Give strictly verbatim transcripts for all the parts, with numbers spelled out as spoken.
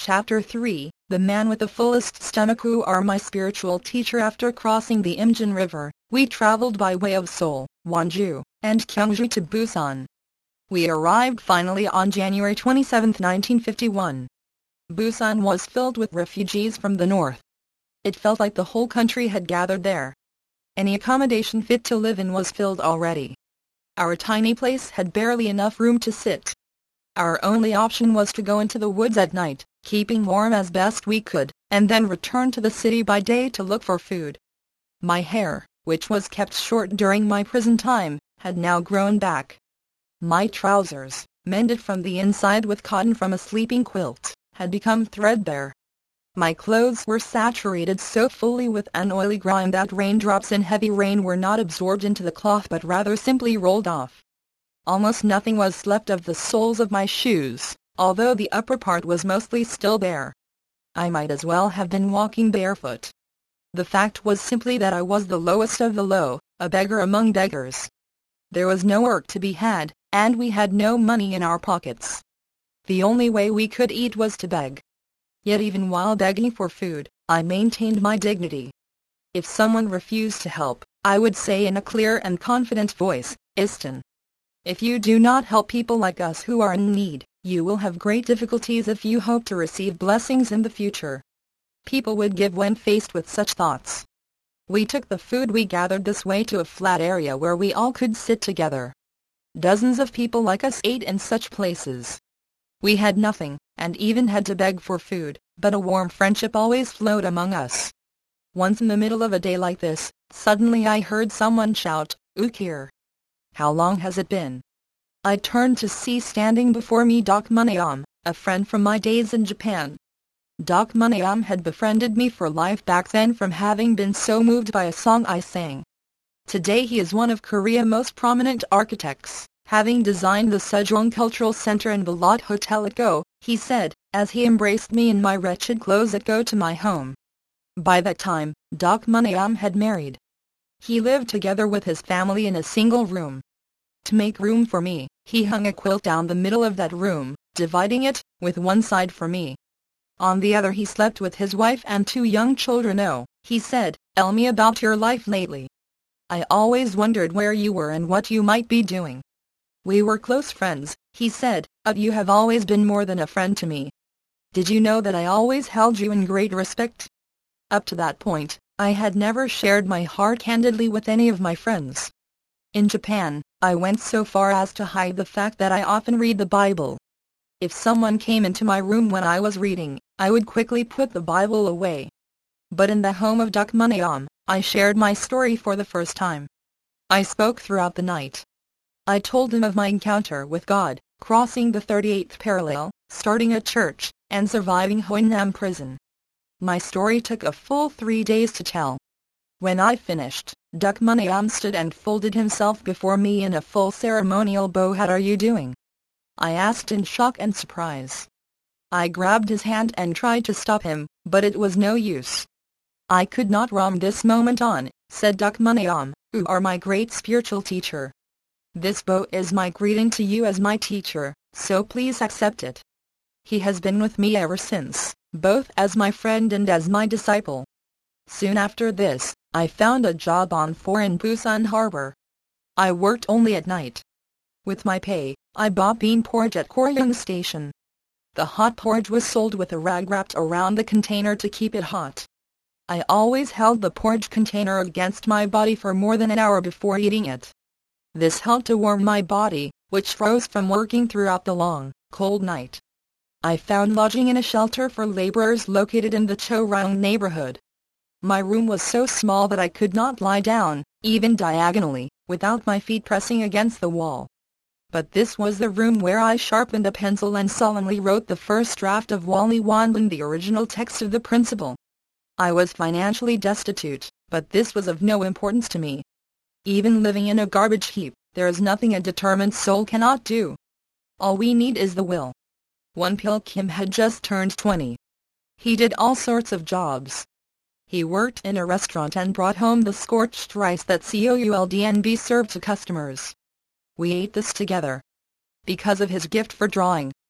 Chapter three, The Man with the Fullest Stomach. Who are my spiritual teacher? After crossing the Imjin River, we traveled by way of Seoul, Wonju, and Gyeongju to Busan. We arrived finally on January twenty-seventh, nineteen fifty-one. Busan was filled with refugees from the north. It felt like the whole country had gathered there. Any accommodation fit to live in was filled already. Our tiny place had barely enough room to sit. Our only option was to go into the woods at night, keeping warm as best we could, and then return to the city by day to look for food. My hair, which was kept short during my prison time, had now grown back. My trousers, mended from the inside with cotton from a sleeping quilt, had become threadbare. My clothes were saturated so fully with an oily grime that raindrops in heavy rain were not absorbed into the cloth but rather simply rolled off. Almost nothing was left of the soles of my shoes, although the upper part was mostly still bare. I might as well have been walking barefoot. The fact was simply that I was the lowest of the low, a beggar among beggars. There was no work to be had, and we had no money in our pockets. The only way we could eat was to beg. Yet even while begging for food, I maintained my dignity. If someone refused to help, I would say in a clear and confident voice, "Istan. If you do not help people like us who are in need, you will have great difficulties if you hope to receive blessings in the future." People would give when faced with such thoughts. We took the food we gathered this way to a flat area where we all could sit together. Dozens of people like us ate in such places. We had nothing, and even had to beg for food, but a warm friendship always flowed among us. Once in the middle of a day like this, suddenly I heard someone shout, "Ukir! How long has it been?" I turned to see standing before me Doc Munayam, a friend from my days in Japan. Doc Munayam had befriended me for life back then from having been so moved by a song I sang. Today he is one of Korea's most prominent architects, having designed the Sejong Cultural Center and the Lot Hotel at Go, he said, as he embraced me in my wretched clothes at Go to my home. By that time, Doc Munayam had married. He lived together with his family in a single room. To make room for me, he hung a quilt down the middle of that room, dividing it, with one side for me. On the other he slept with his wife and two young children. "Oh," he said, "tell me about your life lately. I always wondered where you were and what you might be doing." "We were close friends," he said, "but you have always been more than a friend to me. Did you know that I always held you in great respect?" Up to that point, I had never shared my heart candidly with any of my friends. In Japan, I went so far as to hide the fact that I often read the Bible. If someone came into my room when I was reading, I would quickly put the Bible away. But in the home of Doc Munayam, I shared my story for the first time. I spoke throughout the night. I told him of my encounter with God, crossing the thirty-eighth parallel, starting a church, and surviving Hoinam prison. My story took a full three days to tell. When I finished, Doc Munayam stood and folded himself before me in a full ceremonial bow. "How are you doing?" I asked in shock and surprise. I grabbed his hand and tried to stop him, but it was no use. "I could not from this moment on," said Doc Munayam, "you are my great spiritual teacher. This bow is my greeting to you as my teacher, so please accept it." He has been with me ever since, both as my friend and as my disciple. Soon after this, I found a job on four in Busan Harbor. I worked only at night. With my pay, I bought bean porridge at Koryong Station. The hot porridge was sold with a rag wrapped around the container to keep it hot. I always held the porridge container against my body for more than an hour before eating it. This helped to warm my body, which froze from working throughout the long, cold night. I found lodging in a shelter for laborers located in the Choryeong neighborhood. My room was so small that I could not lie down, even diagonally, without my feet pressing against the wall. But this was the room where I sharpened a pencil and solemnly wrote the first draft of Wali Wanlin, the original text of the principle. I was financially destitute, but this was of no importance to me. Even living in a garbage heap, there is nothing a determined soul cannot do. All we need is the will. One Pil Kim had just turned twenty. He did all sorts of jobs. He worked in a restaurant and brought home the scorched rice that Coldnb served to customers. We ate this together. Because of his gift for drawing,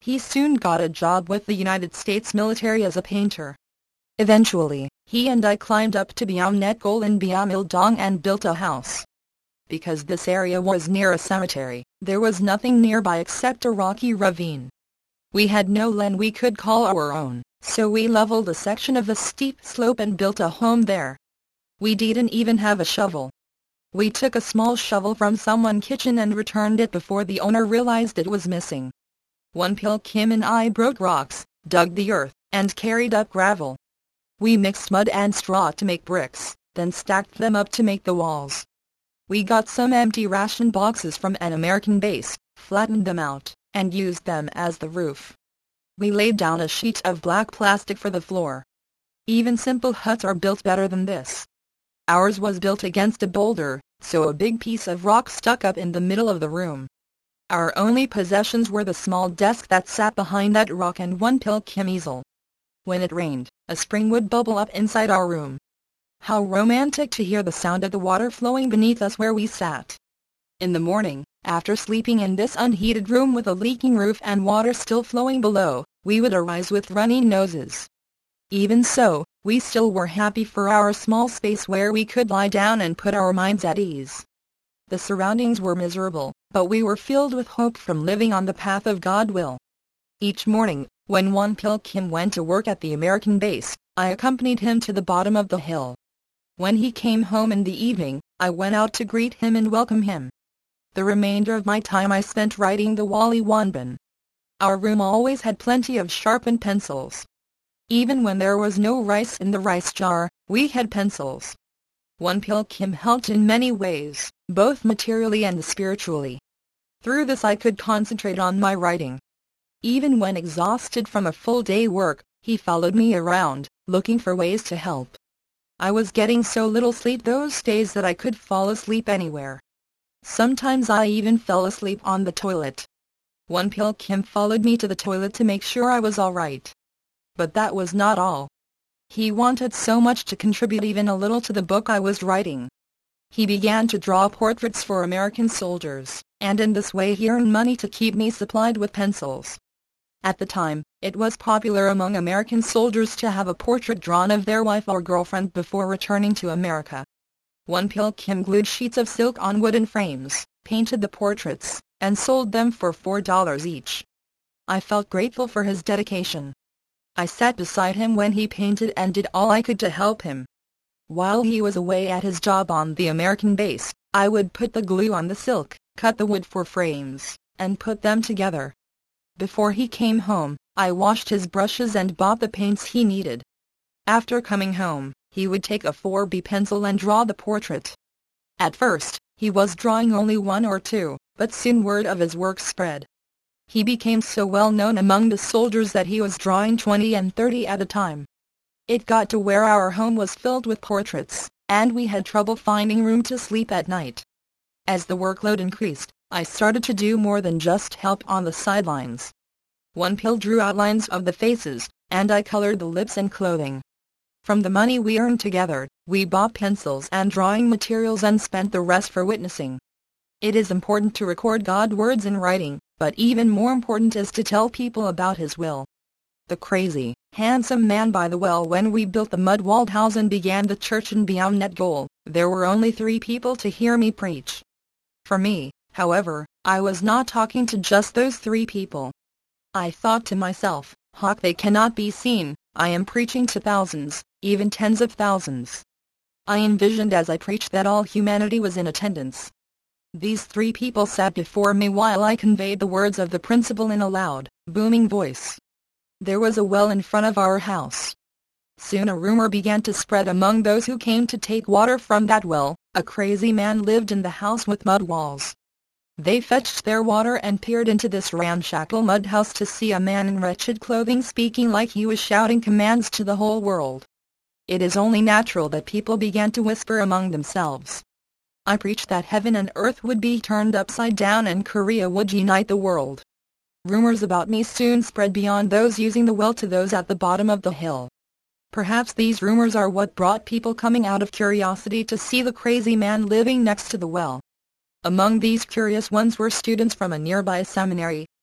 He soon got a job with the United States military as a painter. Eventually, he and I climbed up to Biam Net Gol in Biam Il Dong and built a house. Because this area was near a cemetery, there was nothing nearby except a rocky ravine. We had no land we could call our own, so we leveled a section of a steep slope and built a home there. We didn't even have a shovel. We took a small shovel from someone's kitchen and returned it before the owner realized it was missing. One Pil Kim and I broke rocks, dug the earth, and carried up gravel. We mixed mud and straw to make bricks, then stacked them up to make the walls. We got some empty ration boxes from an American base, flattened them out, and used them as the roof. We laid down a sheet of black plastic for the floor. Even simple huts are built better than this. Ours was built against a boulder, so a big piece of rock stuck up in the middle of the room. Our only possessions were the small desk that sat behind that rock and one Pil Kim easel. When it rained, a spring would bubble up inside our room. How romantic to hear the sound of the water flowing beneath us where we sat. In the morning, after sleeping in this unheated room with a leaking roof and water still flowing below, we would arise with runny noses. Even so, we still were happy for our small space where we could lie down and put our minds at ease. The surroundings were miserable, but we were filled with hope from living on the path of God's will. Each morning, when one Pil Kim went to work at the American base, I accompanied him to the bottom of the hill. When he came home in the evening, I went out to greet him and welcome him. The remainder of my time I spent writing the Wali Wanban. Our room always had plenty of sharpened pencils. Even when there was no rice in the rice jar, we had pencils. One Pil Kim helped in many ways, both materially and spiritually. Through this I could concentrate on my writing. Even when exhausted from a full day work, he followed me around, looking for ways to help. I was getting so little sleep those days that I could fall asleep anywhere. Sometimes I even fell asleep on the toilet. One Pil Kim followed me to the toilet to make sure I was all right. But that was not all. He wanted so much to contribute even a little to the book I was writing. He began to draw portraits for American soldiers, and in this way he earned money to keep me supplied with pencils. At the time, it was popular among American soldiers to have a portrait drawn of their wife or girlfriend before returning to America. One Pil Kim glued sheets of silk on wooden frames, painted the portraits, and sold them for four dollars each. I felt grateful for his dedication. I sat beside him when he painted and did all I could to help him. While he was away at his job on the American base, I would put the glue on the silk, cut the wood for frames, and put them together. Before he came home, I washed his brushes and bought the paints he needed. After coming home, he would take a four B pencil and draw the portrait. At first, he was drawing only one or two, but soon word of his work spread. He became so well known among the soldiers that he was drawing twenty and thirty at a time. It got to where our home was filled with portraits, and we had trouble finding room to sleep at night. As the workload increased, I started to do more than just help on the sidelines. One Pil drew outlines of the faces, and I colored the lips and clothing. From the money we earned together, we bought pencils and drawing materials and spent the rest for witnessing. It is important to record God's words in writing, but even more important is to tell people about His will. The crazy, handsome man by the well. When we built the mud-walled house and began the church in Biam Net Gol, there were only three people to hear me preach. For me, however, I was not talking to just those three people. I thought to myself, "Hawk, they cannot be seen, I am preaching to thousands, even tens of thousands." I envisioned as I preached that all humanity was in attendance. These three people sat before me while I conveyed the words of the principle in a loud, booming voice. There was a well in front of our house. Soon a rumor began to spread among those who came to take water from that well. A crazy man lived in the house with mud walls. They fetched their water and peered into this ramshackle mud house to see a man in wretched clothing speaking like he was shouting commands to the whole world. It is only natural that people began to whisper among themselves. I preached that heaven and earth would be turned upside down and Korea would unite the world. Rumors about me soon spread beyond those using the well to those at the bottom of the hill. Perhaps these rumors are what brought people coming out of curiosity to see the crazy man living next to the well. Among these curious ones were students from a nearby seminary,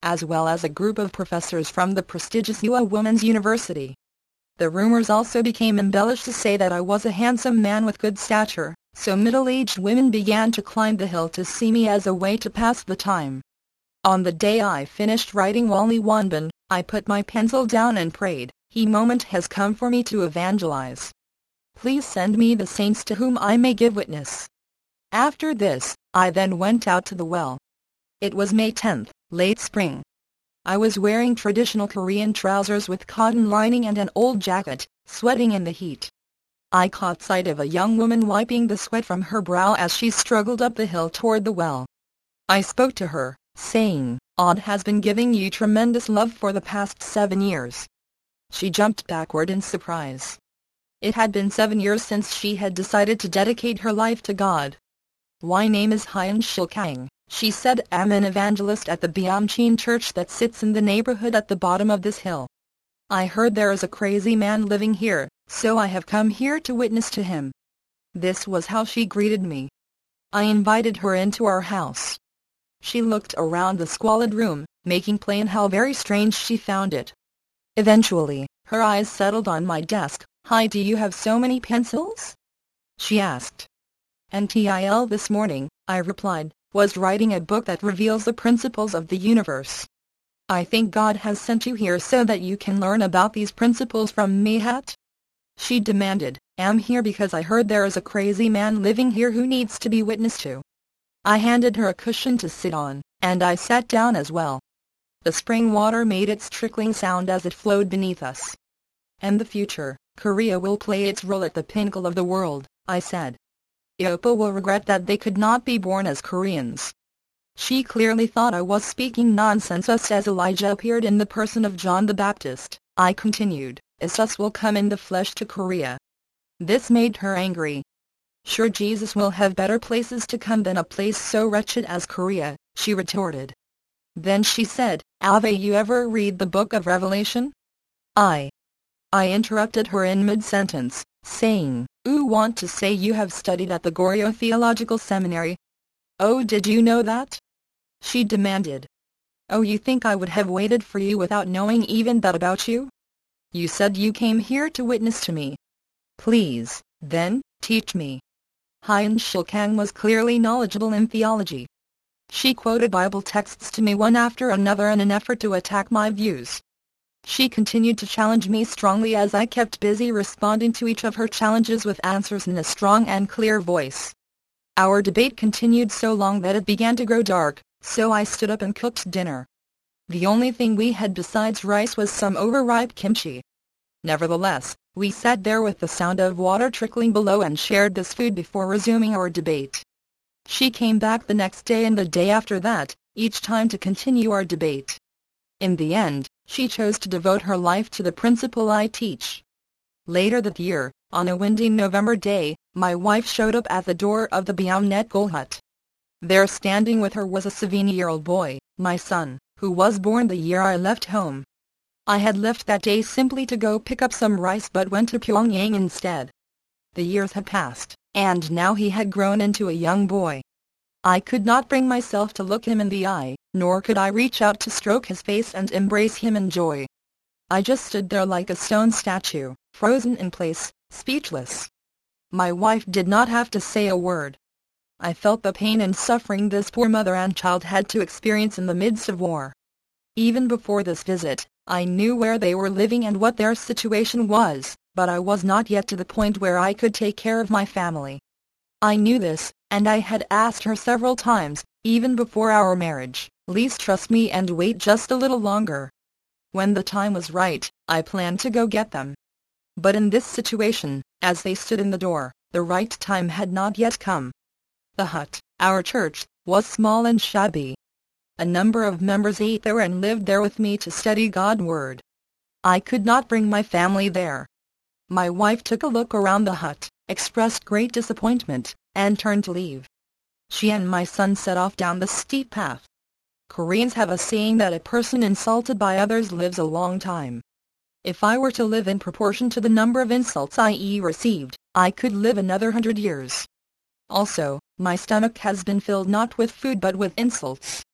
as well as a group of professors from the prestigious U A Women's University. The rumors also became embellished to say that I was a handsome man with good stature, so middle-aged women began to climb the hill to see me as a way to pass the time. On the day I finished writing Wali Wanban, I put my pencil down and prayed, "The moment has come for me to evangelize. Please send me the saints to whom I may give witness." After this, I then went out to the well. It was May tenth, late spring. I was wearing traditional Korean trousers with cotton lining and an old jacket, sweating in the heat. I caught sight of a young woman wiping the sweat from her brow as she struggled up the hill toward the well. I spoke to her, saying, "God has been giving you tremendous love for the past seven years." She jumped backward in surprise. It had been seven years since she had decided to dedicate her life to God. "My name is Hyun Shilkang," she said. "I'm an evangelist at the Byamchin church that sits in the neighborhood at the bottom of this hill. I heard there is a crazy man living here, so I have come here to witness to him." This was how she greeted me. I invited her into our house. She looked around the squalid room, making plain how very strange she found it. Eventually, her eyes settled on my desk. "Hi, do you have so many pencils?" she asked. "Until this morning," I replied, "was writing a book that reveals the principles of the universe. I think God has sent you here so that you can learn about these principles from me." Hat? She demanded. "I'm here because I heard there is a crazy man living here who needs to be witnessed to." I handed her a cushion to sit on, and I sat down as well. The spring water made its trickling sound as it flowed beneath us. "And the future, Korea will play its role at the pinnacle of the world," I said. "Iopa will regret that they could not be born as Koreans." She clearly thought I was speaking nonsense. Just as Elijah appeared in the person of John the Baptist, I continued, "Jesus will come in the flesh to Korea." This made her angry. "Sure, Jesus will have better places to come than a place so wretched as Korea," she retorted. Then she said, "Have you ever read the book of Revelation?" I I interrupted her in mid-sentence, saying, "Ooh, want to say you have studied at the Goryeo Theological Seminary?" "Oh, did you know that?" she demanded. "Oh, you think I would have waited for you without knowing even that about you? You said you came here to witness to me. Please, then, teach me." Hyun Shilkang was clearly knowledgeable in theology. She quoted Bible texts to me one after another in an effort to attack my views. She continued to challenge me strongly as I kept busy responding to each of her challenges with answers in a strong and clear voice. Our debate continued so long that it began to grow dark, so I stood up and cooked dinner. The only thing we had besides rice was some overripe kimchi. Nevertheless, we sat there with the sound of water trickling below and shared this food before resuming our debate. She came back the next day and the day after that, each time to continue our debate. In the end, she chose to devote her life to the principle I teach. Later that year, on a windy November day, my wife showed up at the door of the Byamnet Gol hut. There standing with her was a seven-year-old boy, my son, who was born the year I left home. I had left that day simply to go pick up some rice but went to Pyongyang instead. The years had passed, and now he had grown into a young boy. I could not bring myself to look him in the eye, nor could I reach out to stroke his face and embrace him in joy. I just stood there like a stone statue, frozen in place, speechless. My wife did not have to say a word. I felt the pain and suffering this poor mother and child had to experience in the midst of war. Even before this visit, I knew where they were living and what their situation was, but I was not yet to the point where I could take care of my family. I knew this, and I had asked her several times, even before our marriage, "Please trust me and wait just a little longer." When the time was right, I planned to go get them. But in this situation, as they stood in the door, the right time had not yet come. The hut, our church, was small and shabby. A number of members ate there and lived there with me to study God's word. I could not bring my family there. My wife took a look around the hut, expressed great disappointment, and turned to leave. She and my son set off down the steep path. Koreans have a saying that a person insulted by others lives a long time. If I were to live in proportion to the number of insults I received, I could live another hundred years. Also, my stomach has been filled not with food but with insults.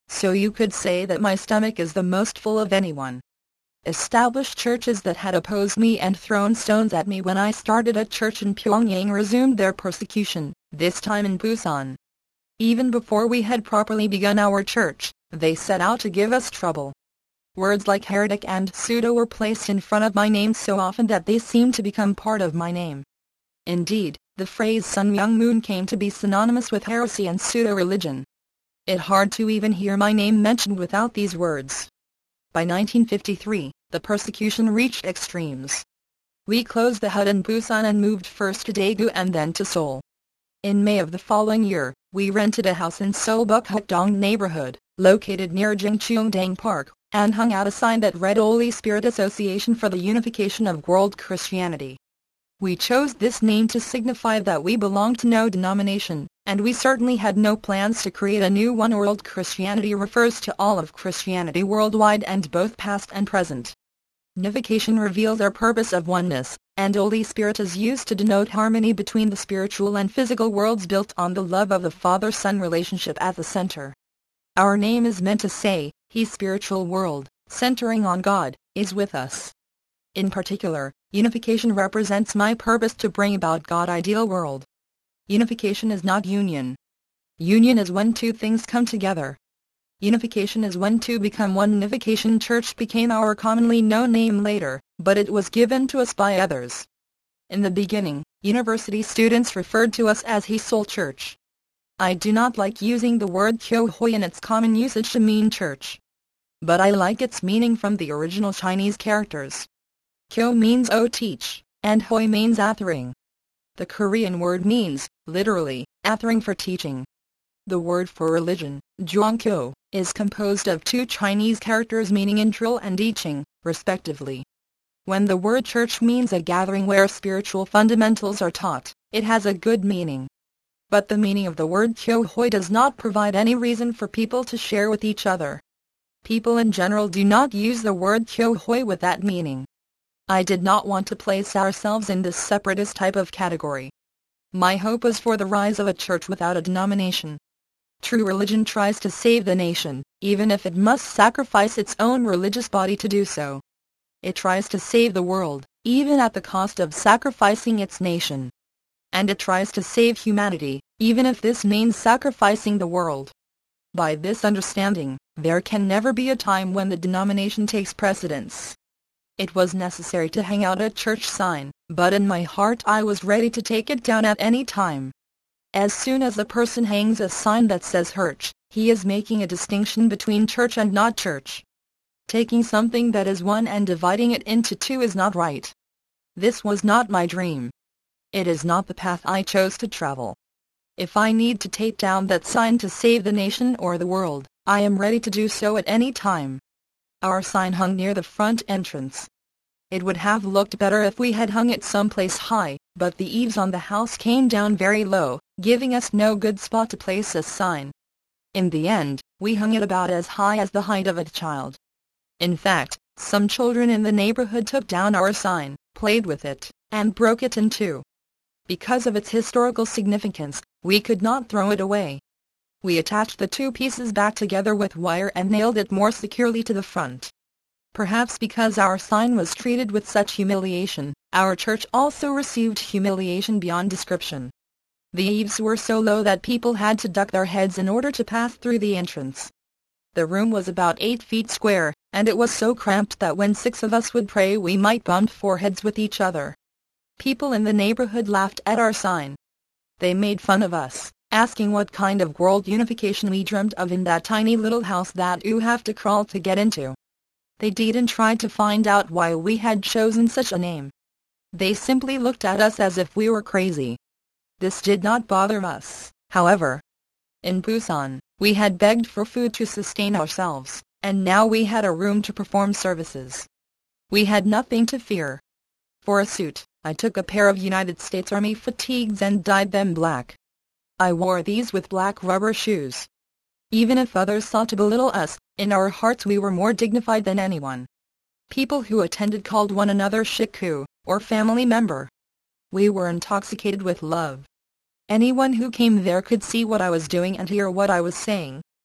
So you could say that my stomach is the most full of anyone. Established churches that had opposed me and thrown stones at me when I started a church in Pyongyang resumed their persecution, this time in Busan. Even before we had properly begun our church, they set out to give us trouble. Words like heretic and pseudo were placed in front of my name so often that they seemed to become part of my name. Indeed, the phrase Sun Myung Moon came to be synonymous with heresy and pseudo-religion. It hard to even hear my name mentioned without these words. By nineteen fifty-three, the persecution reached extremes. We closed the hut in Busan and moved first to Daegu and then to Seoul. In May of the following year, we rented a house in Seoul Bukhatdong neighborhood, located near Jingcheongdang Park, and hung out a sign that read Holy Spirit Association for the Unification of World Christianity. We chose this name to signify that we belonged to no denomination, and we certainly had no plans to create a new one. World Christianity refers to all of Christianity worldwide and both past and present. Unification reveals our purpose of oneness, and Holy Spirit is used to denote harmony between the spiritual and physical worlds built on the love of the Father-Son relationship at the center. Our name is meant to say, His spiritual world, centering on God, is with us. In particular, unification represents my purpose to bring about God's ideal world. Unification is not union. Union is when two things come together. Unification is when two become one. Unification Church became our commonly known name later, but it was given to us by others. In the beginning, university students referred to us as His Soul Church. I do not like using the word Kyo-hoi in its common usage to mean church. But I like its meaning from the original Chinese characters. Kyo means O teach, and hoi means athering. The Korean word means, literally, athering for teaching. The word for religion, Jongkyo, is composed of two Chinese characters meaning intrill and iching, respectively. When the word church means a gathering where spiritual fundamentals are taught, it has a good meaning. But the meaning of the word Kyo-hoi does not provide any reason for people to share with each other. People in general do not use the word Kyo-hoi with that meaning. I did not want to place ourselves in this separatist type of category. My hope was for the rise of a church without a denomination. True religion tries to save the nation, even if it must sacrifice its own religious body to do so. It tries to save the world, even at the cost of sacrificing its nation. And it tries to save humanity, even if this means sacrificing the world. By this understanding, there can never be a time when the denomination takes precedence. It was necessary to hang out a church sign, but in my heart I was ready to take it down at any time. As soon as a person hangs a sign that says church, he is making a distinction between church and not church. Taking something that is one and dividing it into two is not right. This was not my dream. It is not the path I chose to travel. If I need to take down that sign to save the nation or the world, I am ready to do so at any time. Our sign hung near the front entrance. It would have looked better if we had hung it someplace high, but the eaves on the house came down very low, giving us no good spot to place a sign. In the end, we hung it about as high as the height of a child. In fact, some children in the neighborhood took down our sign, played with it, and broke it in two. Because of its historical significance, we could not throw it away. We attached the two pieces back together with wire and nailed it more securely to the front. Perhaps because our sign was treated with such humiliation, our church also received humiliation beyond description. The eaves were so low that people had to duck their heads in order to pass through the entrance. The room was about eight feet square, and it was so cramped that when six of us would pray we might bump foreheads with each other. People in the neighborhood laughed at our sign. They made fun of us, asking what kind of world unification we dreamt of in that tiny little house that you have to crawl to get into. They did and tried to find out why we had chosen such a name. They simply looked at us as if we were crazy. This did not bother us, however. In Busan, we had begged for food to sustain ourselves, and now we had a room to perform services. We had nothing to fear. For a suit, I took a pair of United States Army fatigues and dyed them black. I wore these with black rubber shoes. Even if others sought to belittle us, in our hearts we were more dignified than anyone. People who attended called one another shiku, or family member. We were intoxicated with love. Anyone who came there could see what I was doing and hear what I was saying.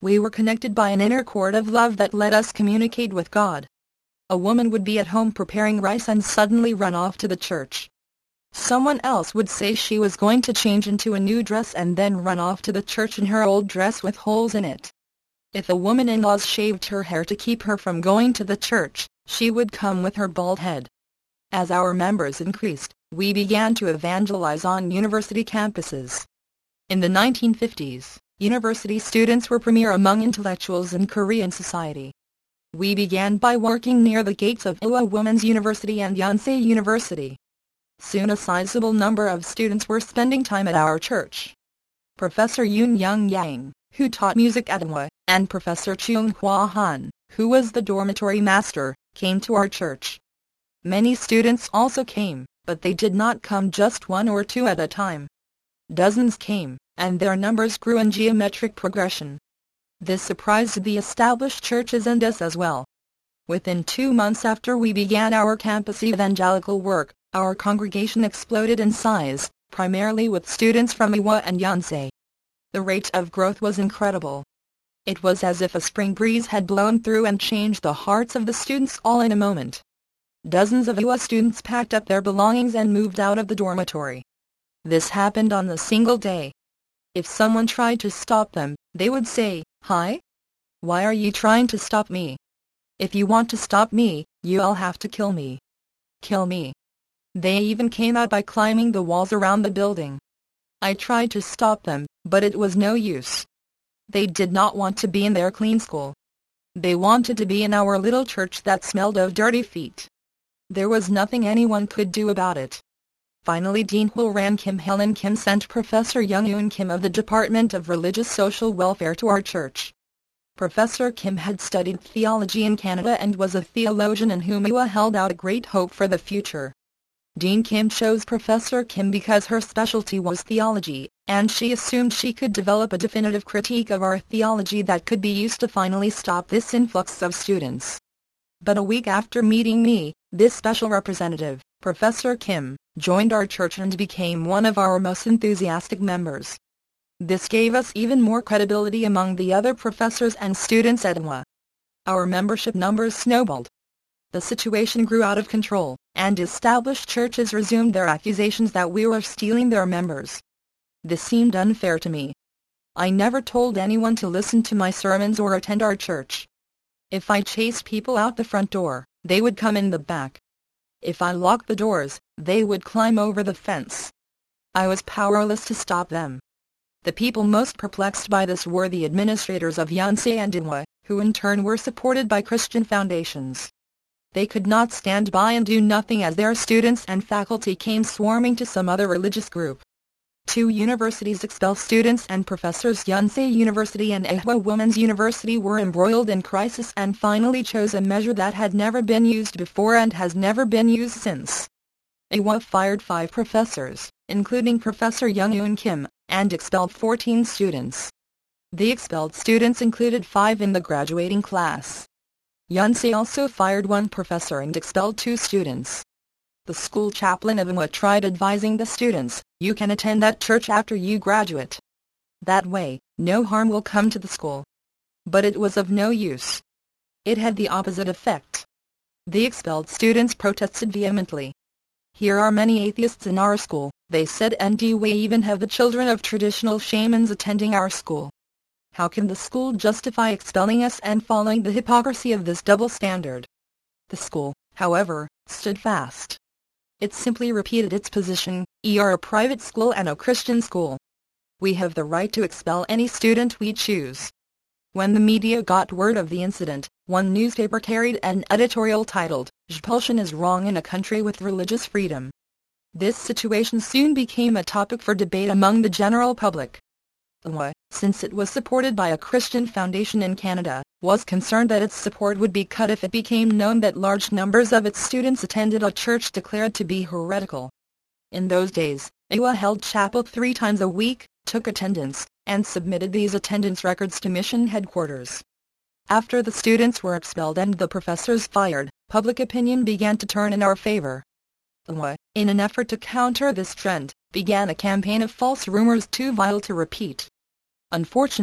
We were connected by an inner cord of love that let us communicate with God. A woman would be at home preparing rice and suddenly run off to the church. Someone else would say she was going to change into a new dress and then run off to the church in her old dress with holes in it. If a woman-in-law shaved her hair to keep her from going to the church, she would come with her bald head. As our members increased, we began to evangelize on university campuses. In the nineteen fifties, university students were premier among intellectuals in Korean society. We began by working near the gates of Ewha Women's University and Yonsei University. Soon a sizable number of students were spending time at our church. Professor Yoon Young Yang, who taught music at Ewha, and Professor Chung Hwa Han, who was the dormitory master, came to our church. Many students also came, but they did not come just one or two at a time. Dozens came, and their numbers grew in geometric progression. This surprised the established churches and us as well. Within two months after we began our campus evangelical work, our congregation exploded in size, primarily with students from Ewha and Yonsei. The rate of growth was incredible. It was as if a spring breeze had blown through and changed the hearts of the students all in a moment. Dozens of Ewha students packed up their belongings and moved out of the dormitory. This happened on a single day. If someone tried to stop them, they would say, "Hi? Why are you trying to stop me? If you want to stop me, you'll have to kill me. Kill me." They even came out by climbing the walls around the building. I tried to stop them, but it was no use. They did not want to be in their clean school. They wanted to be in our little church that smelled of dirty feet. There was nothing anyone could do about it. Finally, Dean Hwo Ran Kim Helen Kim sent Professor Young Eun Kim of the Department of Religious Social Welfare to our church. Professor Kim had studied theology in Canada and was a theologian in whom Ewha held out a great hope for the future. Dean Kim chose Professor Kim because her specialty was theology, and she assumed she could develop a definitive critique of our theology that could be used to finally stop this influx of students. But a week after meeting me, this special representative, Professor Kim, joined our church and became one of our most enthusiastic members. This gave us even more credibility among the other professors and students at Ewha. Our membership numbers snowballed. The situation grew out of control, and established churches resumed their accusations that we were stealing their members. This seemed unfair to me. I never told anyone to listen to my sermons or attend our church. If I chased people out the front door, they would come in the back. If I locked the doors, they would climb over the fence. I was powerless to stop them. The people most perplexed by this were the administrators of Yonsei and Ewha, who in turn were supported by Christian foundations. They could not stand by and do nothing as their students and faculty came swarming to some other religious group. Two universities expel students and professors. Yonsei University and Ewha Women's University were embroiled in crisis and finally chose a measure that had never been used before and has never been used since. Ewha fired five professors, including Professor Young Eun Kim, and expelled fourteen students. The expelled students included five in the graduating class. Yonsei also fired one professor and expelled two students. The school chaplain of Ewha tried advising the students, "You can attend that church after you graduate. That way, no harm will come to the school." But it was of no use. It had the opposite effect. The expelled students protested vehemently. "Here are many atheists in our school," they said, "and do we even have the children of traditional shamans attending our school? How can the school justify expelling us and following the hypocrisy of this double standard?" The school, however, stood fast. It simply repeated its position: "We are a private school and a Christian school. We have the right to expel any student we choose." When the media got word of the incident, one newspaper carried an editorial titled, "Expulsion is wrong in a country with religious freedom." This situation soon became a topic for debate among the general public. Ewha, since it was supported by a Christian foundation in Canada, was concerned that its support would be cut if it became known that large numbers of its students attended a church declared to be heretical. In those days, Ewha held chapel three times a week, took attendance, and submitted these attendance records to mission headquarters. After the students were expelled and the professors fired, public opinion began to turn in our favor. Ewha, in an effort to counter this trend, began a campaign of false rumors too vile to repeat. Unfortunately,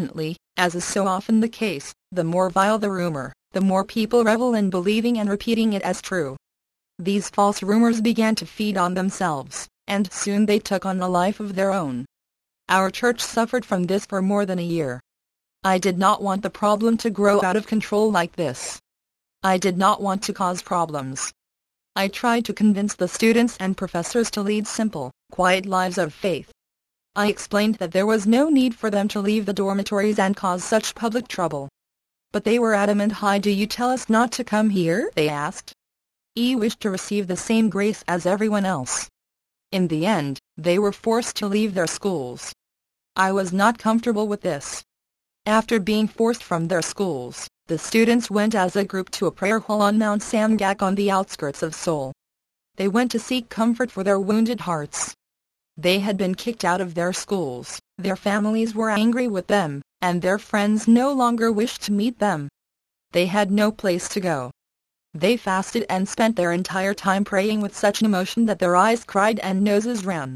As is so often the case, the more vile the rumor, the more people revel in believing and repeating it as true. These false rumors began to feed on themselves, and soon they took on a life of their own. Our church suffered from this for more than a year. I did not want the problem to grow out of control like this. I did not want to cause problems. I tried to convince the students and professors to lead simple, quiet lives of faith. I explained that there was no need for them to leave the dormitories and cause such public trouble. But they were adamant. "Why do you tell us not to come here?" they asked. "E wished to receive the same grace as everyone else." In the end, they were forced to leave their schools. I was not comfortable with this. After being forced from their schools, the students went as a group to a prayer hall on Mount Samgak on the outskirts of Seoul. They went to seek comfort for their wounded hearts. They had been kicked out of their schools, their families were angry with them, and their friends no longer wished to meet them. They had no place to go. They fasted and spent their entire time praying with such emotion that their eyes cried and noses ran.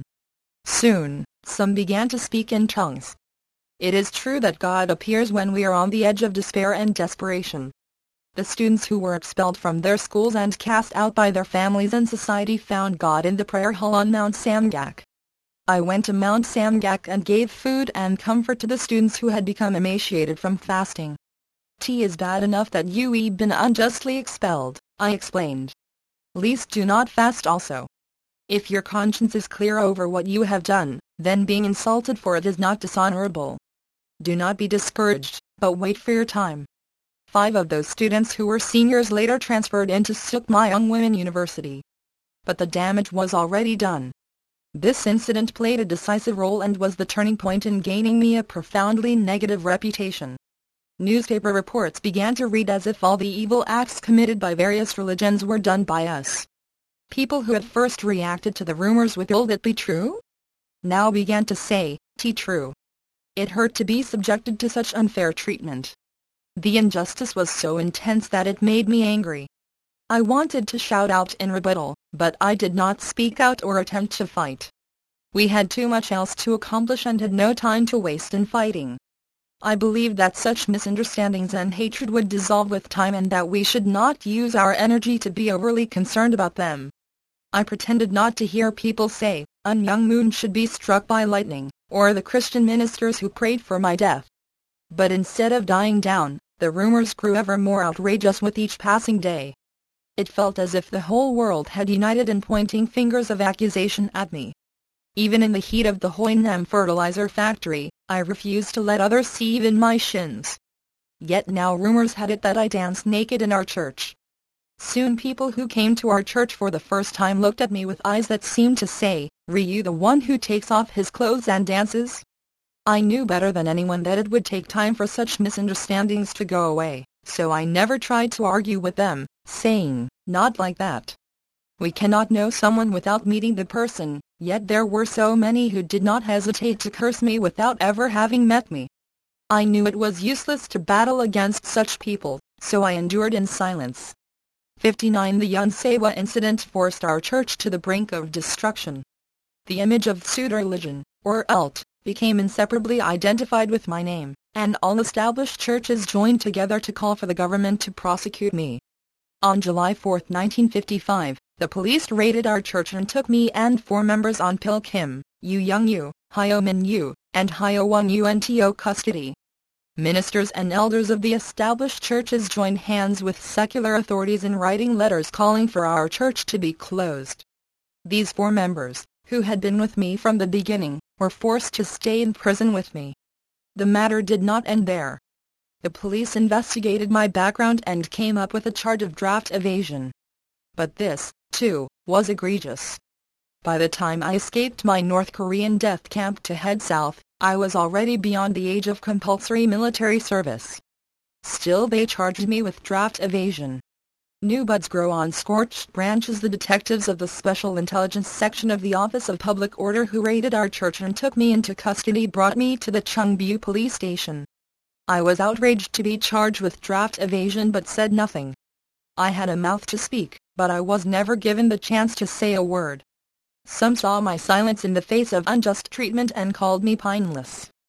Soon, some began to speak in tongues. It is true that God appears when we are on the edge of despair and desperation. The students who were expelled from their schools and cast out by their families and society found God in the prayer hall on Mount Samgak. I went to Mount Samgak and gave food and comfort to the students who had become emaciated from fasting. "Tea is bad enough that you've been unjustly expelled," I explained. "Least do not fast also. If your conscience is clear over what you have done, then being insulted for it is not dishonorable. Do not be discouraged, but wait for your time." Five of those students who were seniors later transferred into Sukmayung Women University. But the damage was already done. This incident played a decisive role and was the turning point in gaining me a profoundly negative reputation. Newspaper reports began to read as if all the evil acts committed by various religions were done by us. People who at first reacted to the rumors with "Will it be true?" now began to say, "T true." It hurt to be subjected to such unfair treatment. The injustice was so intense that it made me angry. I wanted to shout out in rebuttal, but I did not speak out or attempt to fight. We had too much else to accomplish and had no time to waste in fighting. I believed that such misunderstandings and hatred would dissolve with time and that we should not use our energy to be overly concerned about them. I pretended not to hear people say, "An Young Moon should be struck by lightning," or the Christian ministers who prayed for my death. But instead of dying down, the rumors grew ever more outrageous with each passing day. It felt as if the whole world had united in pointing fingers of accusation at me. Even in the heat of the Hoinam fertilizer factory, I refused to let others see even my shins. Yet now rumors had it that I danced naked in our church. Soon people who came to our church for the first time looked at me with eyes that seemed to say, "Are you the one who takes off his clothes and dances?" I knew better than anyone that it would take time for such misunderstandings to go away, so I never tried to argue with them, saying, "Not like that." We cannot know someone without meeting the person, yet there were so many who did not hesitate to curse me without ever having met me. I knew it was useless to battle against such people, so I endured in silence. fifty-nine The Yunsewa incident forced our church to the brink of destruction. The image of pseudo-religion, or cult, became inseparably identified with my name, and all established churches joined together to call for the government to prosecute me. On July fourth nineteen fifty-five, the police raided our church and took me and four members on Pil Kim, Yu Young Yu, Hyo Min Yu, and Hyo Won Yu into custody. Ministers and elders of the established churches joined hands with secular authorities in writing letters calling for our church to be closed. These four members, who had been with me from the beginning, were forced to stay in prison with me. The matter did not end there. The police investigated my background and came up with a charge of draft evasion. But this, too, was egregious. By the time I escaped my North Korean death camp to head south, I was already beyond the age of compulsory military service. Still they charged me with draft evasion. New buds grow on scorched branches. The detectives of the Special Intelligence Section of the Office of Public Order who raided our church and took me into custody brought me to the Cheongbu police station. I was outraged to be charged with draft evasion but said nothing. I had a mouth to speak, but I was never given the chance to say a word. Some saw my silence in the face of unjust treatment and called me pineless.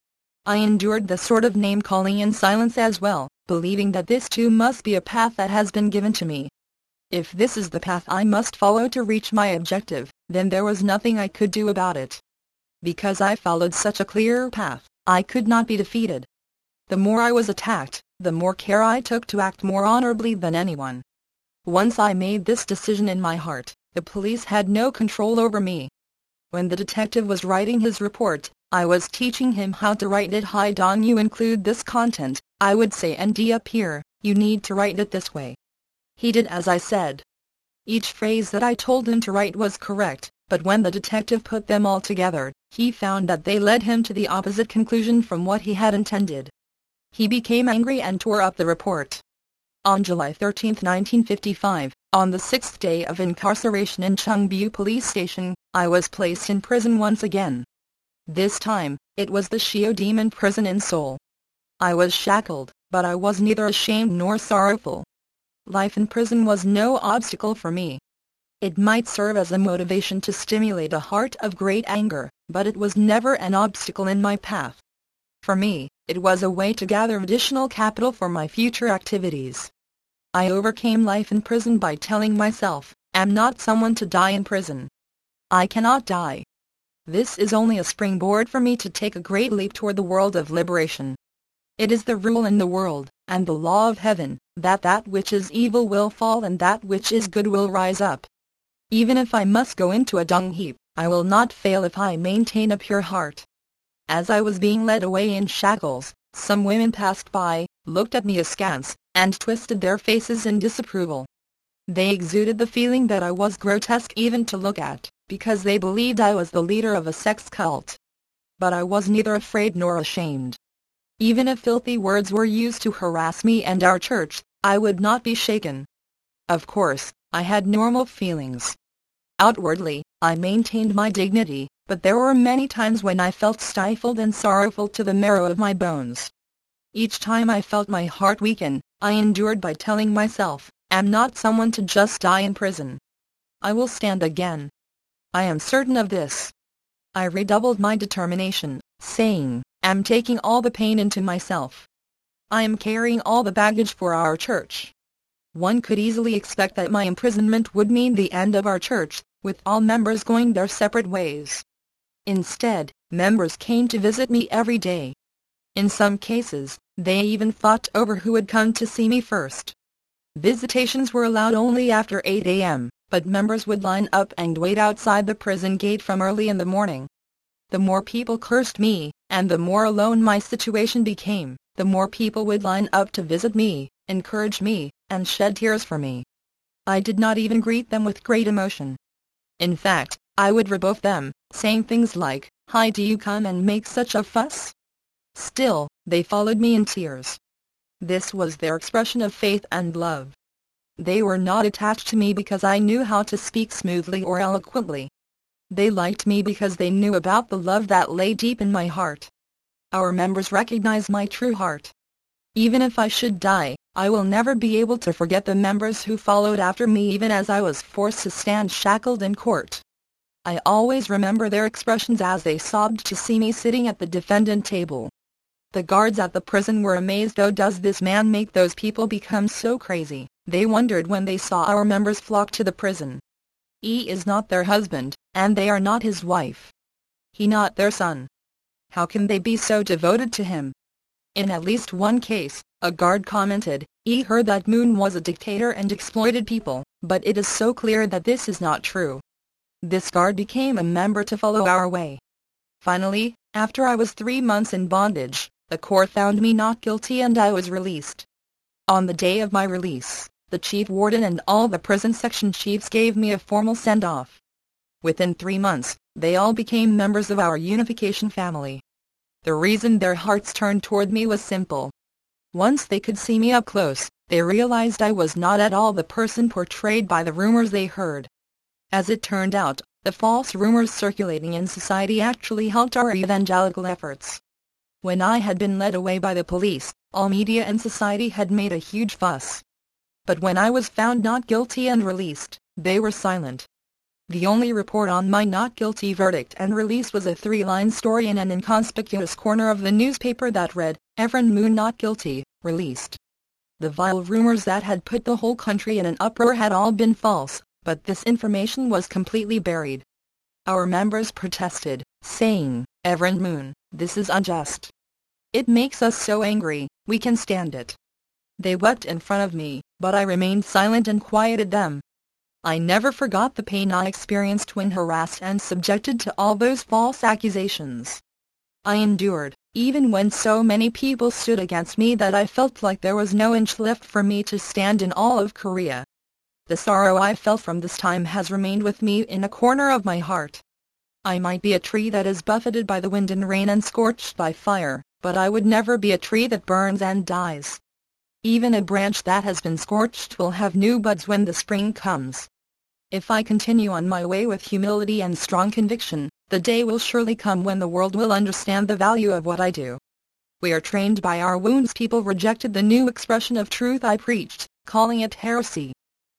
I endured the sort of name-calling in silence as well, believing that this too must be a path that has been given to me. If this is the path I must follow to reach my objective, then there was nothing I could do about it. Because I followed such a clear path, I could not be defeated. The more I was attacked, the more care I took to act more honorably than anyone. Once I made this decision in my heart, the police had no control over me. When the detective was writing his report, I was teaching him how to write it. Hi Don, you include this content, I would say, and D up here, you need to write it this way. He did as I said. Each phrase that I told him to write was correct, but when the detective put them all together, he found that they led him to the opposite conclusion from what he had intended. He became angry and tore up the report. On July thirteenth nineteen fifty-five, on the sixth day of incarceration in Chungbu Police Station, I was placed in prison once again. This time, it was the Shio Demon Prison in Seoul. I was shackled, but I was neither ashamed nor sorrowful. Life in prison was no obstacle for me. It might serve as a motivation to stimulate a heart of great anger, but it was never an obstacle in my path. For me, it was a way to gather additional capital for my future activities. I overcame life in prison by telling myself, I'm not someone to die in prison. I cannot die. This is only a springboard for me to take a great leap toward the world of liberation. It is the rule in the world, and the law of heaven, that that which is evil will fall and that which is good will rise up. Even if I must go into a dung heap, I will not fail if I maintain a pure heart. As I was being led away in shackles, some women passed by, looked at me askance, and twisted their faces in disapproval. They exuded the feeling that I was grotesque even to look at, because they believed I was the leader of a sex cult. But I was neither afraid nor ashamed. Even if filthy words were used to harass me and our church, I would not be shaken. Of course, I had normal feelings. Outwardly, I maintained my dignity, but there were many times when I felt stifled and sorrowful to the marrow of my bones. Each time I felt my heart weaken, I endured by telling myself, I'm not someone to just die in prison. I will stand again. I am certain of this. I redoubled my determination, saying, I'm taking all the pain into myself. I am carrying all the baggage for our church. One could easily expect that my imprisonment would mean the end of our church, with all members going their separate ways. Instead, members came to visit me every day. In some cases, they even fought over who would come to see me first. Visitations were allowed only after eight a m, but members would line up and wait outside the prison gate from early in the morning. The more people cursed me, and the more alone my situation became, the more people would line up to visit me, encourage me, and shed tears for me. I did not even greet them with great emotion. In fact, I would rebuff them, saying things like, "Hi, do you come and make such a fuss?" Still, they followed me in tears. This was their expression of faith and love. They were not attached to me because I knew how to speak smoothly or eloquently. They liked me because they knew about the love that lay deep in my heart. Our members recognize my true heart. Even if I should die, I will never be able to forget the members who followed after me even as I was forced to stand shackled in court. I always remember their expressions as they sobbed to see me sitting at the defendant table. The guards at the prison were amazed. Oh, does this man make those people become so crazy? They wondered when they saw our members flock to the prison. He is not their husband, and they are not his wife. He not their son. How can they be so devoted to him? In at least one case, a guard commented, he heard that Moon was a dictator and exploited people, but it is so clear that this is not true. This guard became a member to follow our way. Finally, after I was three months in bondage, the court found me not guilty and I was released. On the day of my release, the chief warden and all the prison section chiefs gave me a formal send-off. Within three months, they all became members of our unification family. The reason their hearts turned toward me was simple. Once they could see me up close, they realized I was not at all the person portrayed by the rumors they heard. As it turned out, the false rumors circulating in society actually helped our evangelical efforts. When I had been led away by the police, all media and society had made a huge fuss. But when I was found not guilty and released, they were silent. The only report on my not guilty verdict and release was a three-line story in an inconspicuous corner of the newspaper that read, "Efren Moon not guilty, released." The vile rumors that had put the whole country in an uproar had all been false, but this information was completely buried. Our members protested, saying, "Efren Moon, this is unjust. It makes us so angry, we can stand it." They wept in front of me, but I remained silent and quieted them. I never forgot the pain I experienced when harassed and subjected to all those false accusations. I endured, even when so many people stood against me that I felt like there was no inch left for me to stand in all of Korea. The sorrow I felt from this time has remained with me in a corner of my heart. I might be a tree that is buffeted by the wind and rain and scorched by fire, but I would never be a tree that burns and dies. Even a branch that has been scorched will have new buds when the spring comes. If I continue on my way with humility and strong conviction, the day will surely come when the world will understand the value of what I do. We are trained by our wounds. People rejected the new expression of truth I preached, calling it heresy.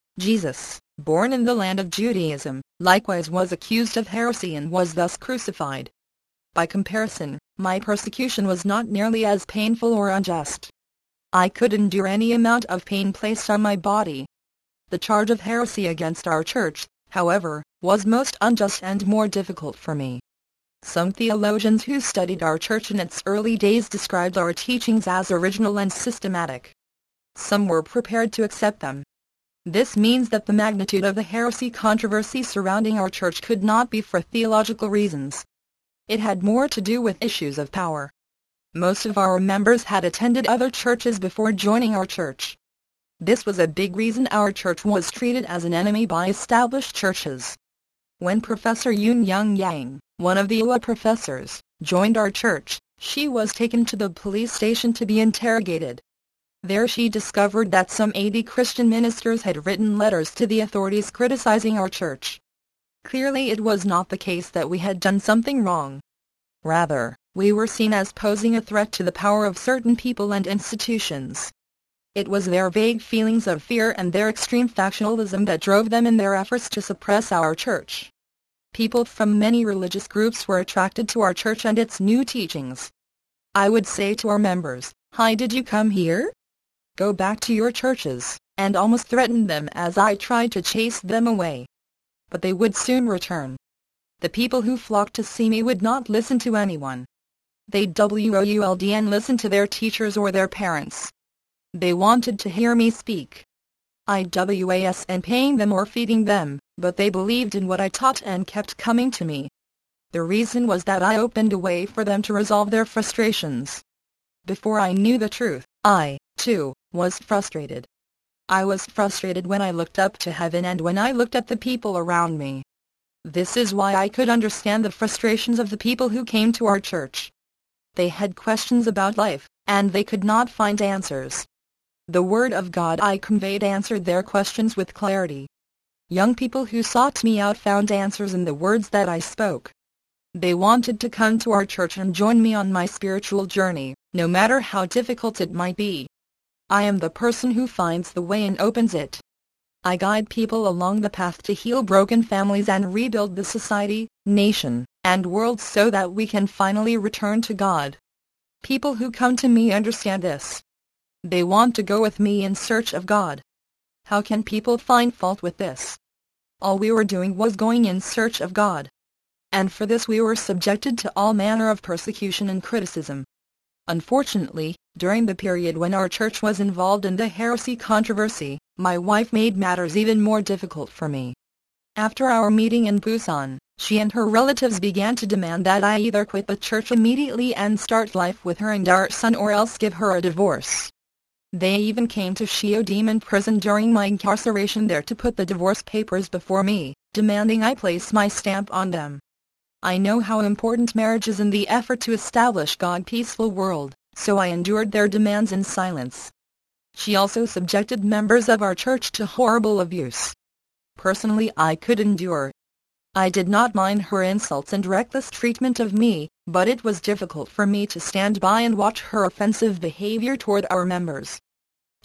Jesus, born in the land of Judaism, likewise was accused of heresy and was thus crucified. By comparison, my persecution was not nearly as painful or unjust. I could endure any amount of pain placed on my body. The charge of heresy against our church, however, was most unjust and more difficult for me. Some theologians who studied our church in its early days described our teachings as original and systematic. Some were prepared to accept them. This means that the magnitude of the heresy controversy surrounding our church could not be for theological reasons. It had more to do with issues of power. Most of our members had attended other churches before joining our church. This was a big reason our church was treated as an enemy by established churches. When Professor Yoon Young Yang, one of the U A professors, joined our church, she was taken to the police station to be interrogated. There she discovered that some eighty Christian ministers had written letters to the authorities criticizing our church. Clearly it was not the case that we had done something wrong. Rather, we were seen as posing a threat to the power of certain people and institutions. It was their vague feelings of fear and their extreme factionalism that drove them in their efforts to suppress our church. People from many religious groups were attracted to our church and its new teachings. I would say to our members, "Why did you come here? Go back to your churches," and almost threatened them as I tried to chase them away. But they would soon return. The people who flocked to see me would not listen to anyone. They'd would and listen to their teachers or their parents. They wanted to hear me speak. I wasn't paying them or feeding them, but they believed in what I taught and kept coming to me. The reason was that I opened a way for them to resolve their frustrations. Before I knew the truth, I, too, was frustrated. I was frustrated when I looked up to heaven and when I looked at the people around me. This is why I could understand the frustrations of the people who came to our church. They had questions about life, and they could not find answers. The Word of God I conveyed answered their questions with clarity. Young people who sought me out found answers in the words that I spoke. They wanted to come to our church and join me on my spiritual journey, no matter how difficult it might be. I am the person who finds the way and opens it. I guide people along the path to heal broken families and rebuild the society, nation, and world so that we can finally return to God. People who come to me understand this. They want to go with me in search of God. How can people find fault with this? All we were doing was going in search of God. And for this we were subjected to all manner of persecution and criticism. Unfortunately, during the period when our church was involved in the heresy controversy, my wife made matters even more difficult for me. After our meeting in Busan, she and her relatives began to demand that I either quit the church immediately and start life with her and our son or else give her a divorce. They even came to Shio Demon Prison during my incarceration there to put the divorce papers before me, demanding I place my stamp on them. I know how important marriage is in the effort to establish God's peaceful world, so I endured their demands in silence. She also subjected members of our church to horrible abuse. Personally, I could endure. I did not mind her insults and reckless treatment of me, but it was difficult for me to stand by and watch her offensive behavior toward our members.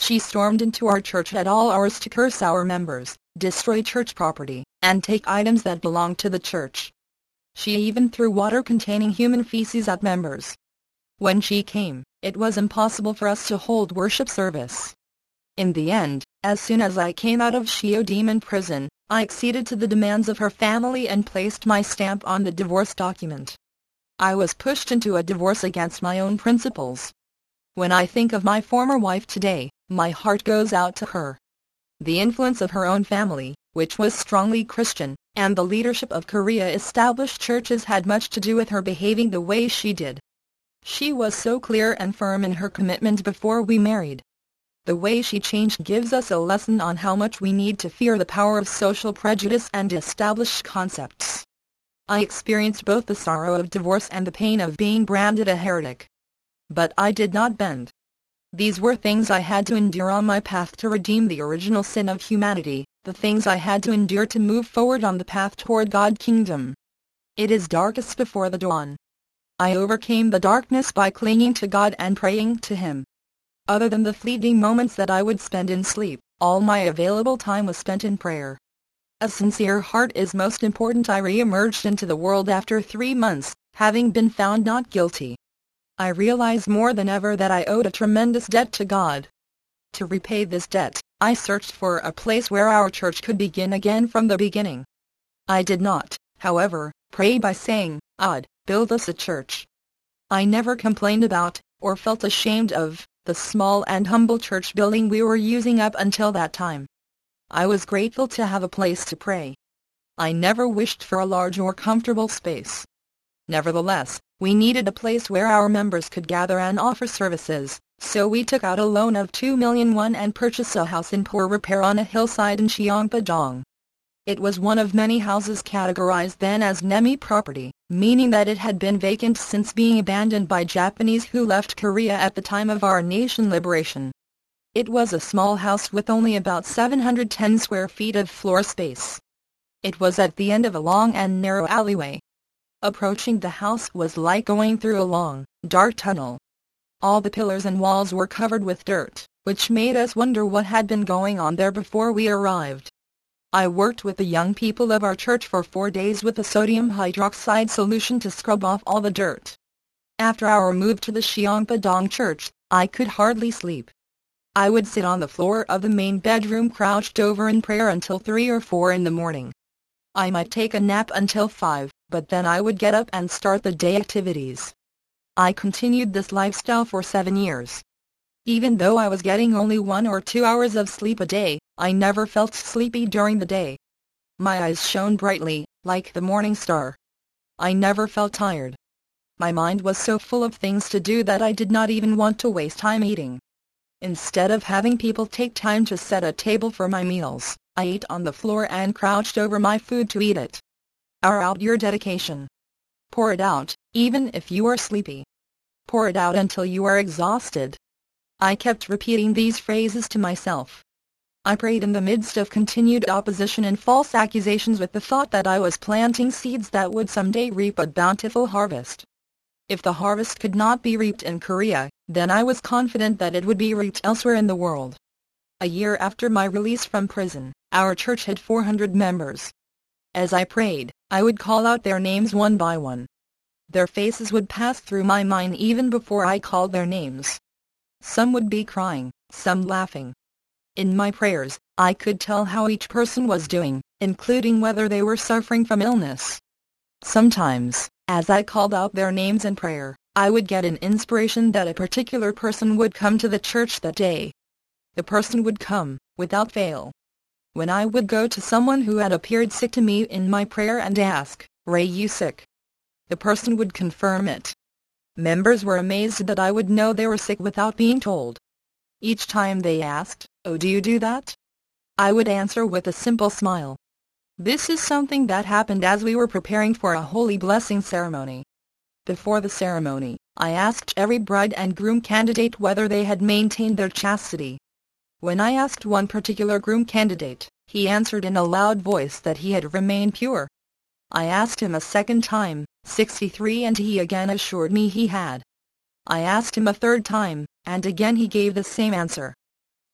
She stormed into our church at all hours to curse our members, destroy church property, and take items that belonged to the church. She even threw water containing human feces at members. When she came, it was impossible for us to hold worship service. In the end, as soon as I came out of Shio Demon prison, I acceded to the demands of her family and placed my stamp on the divorce document. I was pushed into a divorce against my own principles. When I think of my former wife today, my heart goes out to her. The influence of her own family, which was strongly Christian, and the leadership of Korea-established churches had much to do with her behaving the way she did. She was so clear and firm in her commitment before we married. The way she changed gives us a lesson on how much we need to fear the power of social prejudice and established concepts. I experienced both the sorrow of divorce and the pain of being branded a heretic. But I did not bend. These were things I had to endure on my path to redeem the original sin of humanity, the things I had to endure to move forward on the path toward God's kingdom. It is darkest before the dawn. I overcame the darkness by clinging to God and praying to Him. Other than the fleeting moments that I would spend in sleep, all my available time was spent in prayer. A sincere heart is most important. I re-emerged into the world after three months, having been found not guilty. I realized more than ever that I owed a tremendous debt to God. To repay this debt, I searched for a place where our church could begin again from the beginning. I did not, however, pray by saying, "God, build us a church." I never complained about, or felt ashamed of, the small and humble church building we were using up until that time. I was grateful to have a place to pray. I never wished for a large or comfortable space. Nevertheless, we needed a place where our members could gather and offer services, so we took out a loan of two million won and purchased a house in poor repair on a hillside in Cheongpadong. It was one of many houses categorized then as Nemi property, meaning that it had been vacant since being abandoned by Japanese who left Korea at the time of our nation liberation. It was a small house with only about seven hundred ten square feet of floor space. It was at the end of a long and narrow alleyway. Approaching the house was like going through a long, dark tunnel. All the pillars and walls were covered with dirt, which made us wonder what had been going on there before we arrived. I worked with the young people of our church for four days with a sodium hydroxide solution to scrub off all the dirt. After our move to the Cheongpadong church, I could hardly sleep. I would sit on the floor of the main bedroom crouched over in prayer until three or four in the morning. I might take a nap until five, but then I would get up and start the day activities. I continued this lifestyle for seven years. Even though I was getting only one or two hours of sleep a day, I never felt sleepy during the day. My eyes shone brightly, like the morning star. I never felt tired. My mind was so full of things to do that I did not even want to waste time eating. Instead of having people take time to set a table for my meals, I ate on the floor and crouched over my food to eat it. Pour out your dedication. Pour it out, even if you are sleepy. Pour it out until you are exhausted. I kept repeating these phrases to myself. I prayed in the midst of continued opposition and false accusations with the thought that I was planting seeds that would someday reap a bountiful harvest. If the harvest could not be reaped in Korea, then I was confident that it would be reaped elsewhere in the world. A year after my release from prison, our church had four hundred members. As I prayed, I would call out their names one by one. Their faces would pass through my mind even before I called their names. Some would be crying, some laughing. In my prayers, I could tell how each person was doing, including whether they were suffering from illness. Sometimes, as I called out their names in prayer, I would get an inspiration that a particular person would come to the church that day. The person would come, without fail. When I would go to someone who had appeared sick to me in my prayer and ask, "Ray, you sick?" the person would confirm it. Members were amazed that I would know they were sick without being told. Each time they asked, "Oh, do you do that?" I would answer with a simple smile. This is something that happened as we were preparing for a holy blessing ceremony. Before the ceremony, I asked every bride and groom candidate whether they had maintained their chastity. When I asked one particular groom candidate, he answered in a loud voice that he had remained pure. I asked him a second time, sixty-three, and he again assured me he had. I asked him a third time, and again he gave the same answer.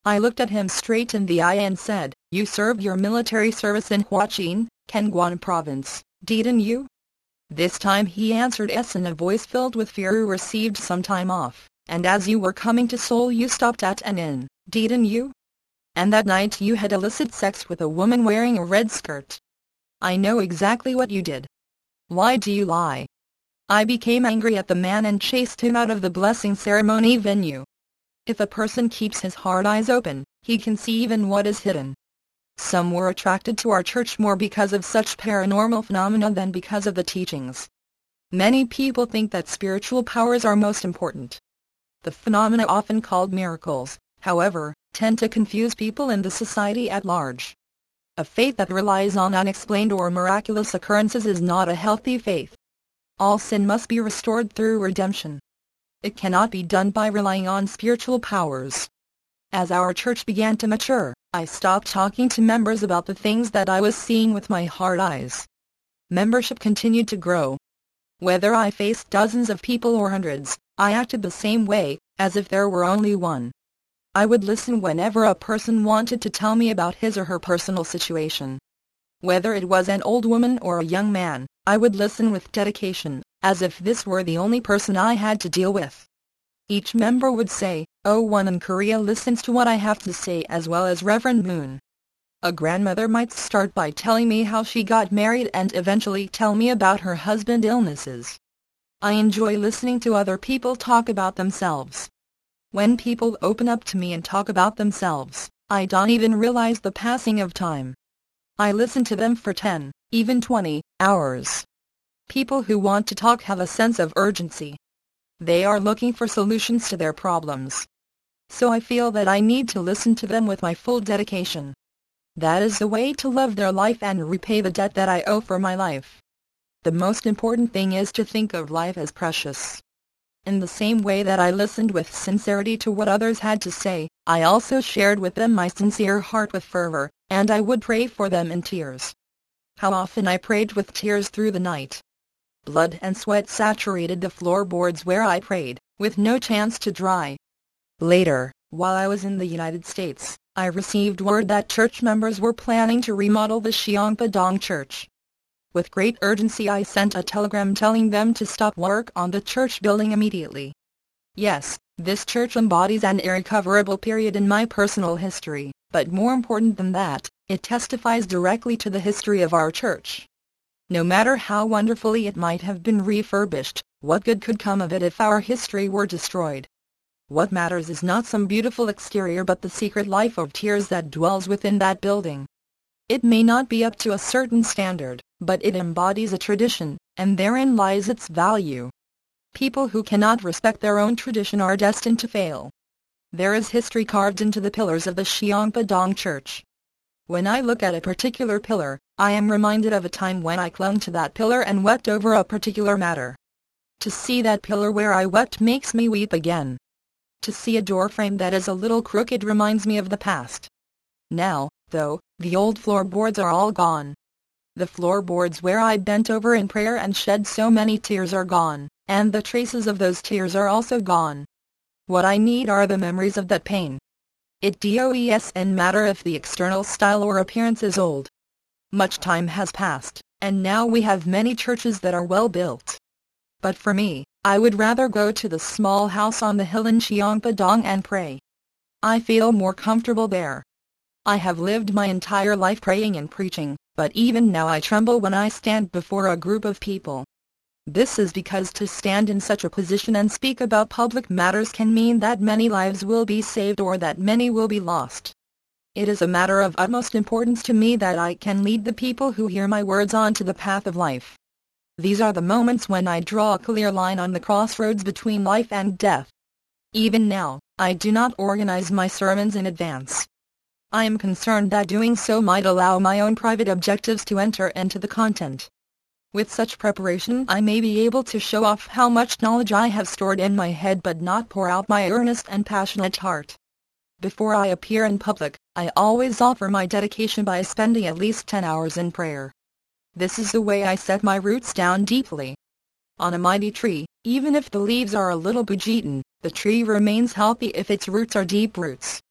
I looked at him straight in the eye and said, "You served your military service in Huaqin, Kangguan province, didn't you?" This time he answered yes in a voice filled with fear. "You received some time off, and as you were coming to Seoul you stopped at an inn, didn't you? And that night you had illicit sex with a woman wearing a red skirt. I know exactly what you did. Why do you lie?" I became angry at the man and chased him out of the blessing ceremony venue. If a person keeps his heart eyes open, he can see even what is hidden. Some were attracted to our church more because of such paranormal phenomena than because of the teachings. Many people think that spiritual powers are most important. The phenomena often called miracles, however, tend to confuse people in the society at large. A faith that relies on unexplained or miraculous occurrences is not a healthy faith. All sin must be restored through redemption. It cannot be done by relying on spiritual powers. As our church began to mature, I stopped talking to members about the things that I was seeing with my heart eyes. Membership continued to grow. Whether I faced dozens of people or hundreds, I acted the same way, as if there were only one. I would listen whenever a person wanted to tell me about his or her personal situation. Whether it was an old woman or a young man, I would listen with dedication, as if this were the only person I had to deal with. Each member would say, "Oh, one in Korea listens to what I have to say as well as Reverend Moon." A grandmother might start by telling me how she got married and eventually tell me about her husband's illnesses. I enjoy listening to other people talk about themselves. When people open up to me and talk about themselves, I don't even realize the passing of time. I listen to them for ten, even twenty, hours. People who want to talk have a sense of urgency. They are looking for solutions to their problems. So I feel that I need to listen to them with my full dedication. That is the way to love their life and repay the debt that I owe for my life. The most important thing is to think of life as precious. In the same way that I listened with sincerity to what others had to say, I also shared with them my sincere heart with fervor, and I would pray for them in tears. How often I prayed with tears through the night. Blood and sweat saturated the floorboards where I prayed, with no chance to dry. Later, while I was in the United States, I received word that church members were planning to remodel the Cheongpa-dong Church. With great urgency I sent a telegram telling them to stop work on the church building immediately. Yes, this church embodies an irrecoverable period in my personal history, but more important than that, it testifies directly to the history of our church. No matter how wonderfully it might have been refurbished, what good could come of it if our history were destroyed? What matters is not some beautiful exterior but the secret life of tears that dwells within that building. It may not be up to a certain standard, but it embodies a tradition, and therein lies its value. People who cannot respect their own tradition are destined to fail. There is history carved into the pillars of the Cheongpa-dong Church. When I look at a particular pillar, I am reminded of a time when I clung to that pillar and wept over a particular matter. To see that pillar where I wept makes me weep again. To see a doorframe that is a little crooked reminds me of the past. Now, though, the old floorboards are all gone. The floorboards where I bent over in prayer and shed so many tears are gone, and the traces of those tears are also gone. What I need are the memories of that pain. It doesn't matter if the external style or appearance is old. Much time has passed, and now we have many churches that are well built. But for me, I would rather go to the small house on the hill in Cheongpa-dong and pray. I feel more comfortable there. I have lived my entire life praying and preaching, but even now I tremble when I stand before a group of people. This is because to stand in such a position and speak about public matters can mean that many lives will be saved or that many will be lost. It is a matter of utmost importance to me that I can lead the people who hear my words onto the path of life. These are the moments when I draw a clear line on the crossroads between life and death. Even now, I do not organize my sermons in advance. I am concerned that doing so might allow my own private objectives to enter into the content. With such preparation I may be able to show off how much knowledge I have stored in my head but not pour out my earnest and passionate heart. Before I appear in public, I always offer my dedication by spending at least ten hours in prayer. This is the way I set my roots down deeply. On a mighty tree, even if the leaves are a little budgetten, the tree remains healthy if its roots are deep roots.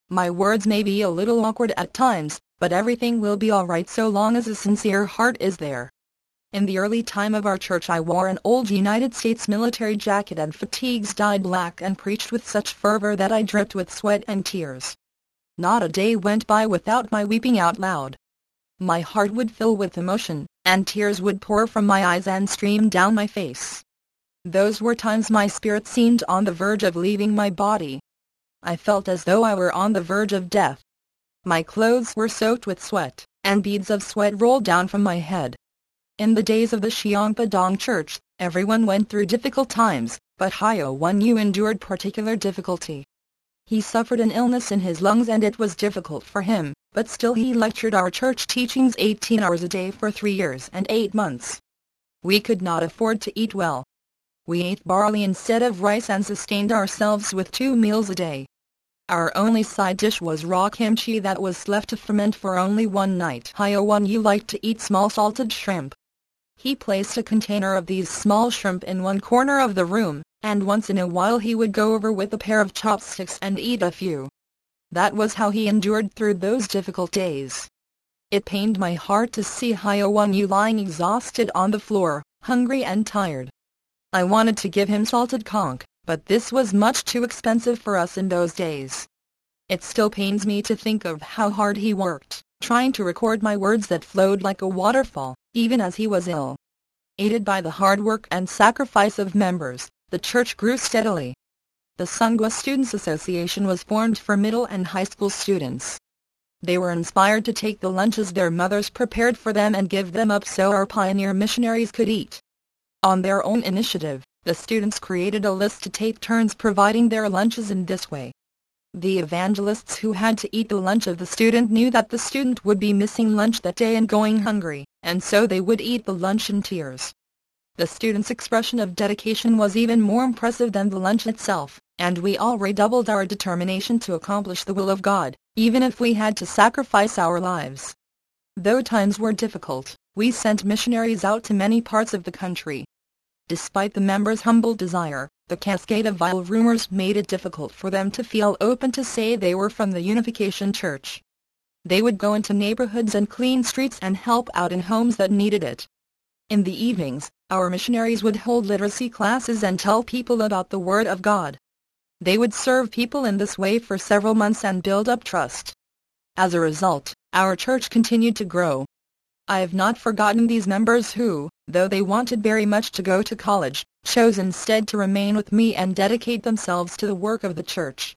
My words may be a little awkward at times, but everything will be alright so long as a sincere heart is there. In the early time of our church I wore an old United States military jacket and fatigues dyed black and preached with such fervor that I dripped with sweat and tears. Not a day went by without my weeping out loud. My heart would fill with emotion, and tears would pour from my eyes and stream down my face. Those were times my spirit seemed on the verge of leaving my body. I felt as though I were on the verge of death. My clothes were soaked with sweat, and beads of sweat rolled down from my head. In the days of the Syeongpa-dong Church, everyone went through difficult times, but Hyo Won-yu endured particular difficulty. He suffered an illness in his lungs and it was difficult for him, but still he lectured our church teachings eighteen hours a day for three years and eight months. We could not afford to eat well. We ate barley instead of rice and sustained ourselves with two meals a day. Our only side dish was raw kimchi that was left to ferment for only one night. Hyo Won-yu liked to eat small salted shrimp. He placed a container of these small shrimp in one corner of the room, and once in a while he would go over with a pair of chopsticks and eat a few. That was how he endured through those difficult days. It pained my heart to see Hyo Won-yu lying exhausted on the floor, hungry and tired. I wanted to give him salted conch, but this was much too expensive for us in those days. It still pains me to think of how hard he worked, trying to record my words that flowed like a waterfall, even as he was ill. Aided by the hard work and sacrifice of members, the church grew steadily. The Sungwa Students Association was formed for middle and high school students. They were inspired to take the lunches their mothers prepared for them and give them up so our pioneer missionaries could eat. On their own initiative, the students created a list to take turns providing their lunches in this way. The evangelists who had to eat the lunch of the student knew that the student would be missing lunch that day and going hungry, and so they would eat the lunch in tears. The students' expression of dedication was even more impressive than the lunch itself, and we all redoubled our determination to accomplish the will of God, even if we had to sacrifice our lives. Though times were difficult, we sent missionaries out to many parts of the country. Despite the members' humble desire, the cascade of vile rumors made it difficult for them to feel open to say they were from the Unification Church. They would go into neighborhoods and clean streets and help out in homes that needed it. In the evenings, our missionaries would hold literacy classes and tell people about the Word of God. They would serve people in this way for several months and build up trust. As a result, our church continued to grow. I have not forgotten these members who, though they wanted very much to go to college, chose instead to remain with me and dedicate themselves to the work of the church.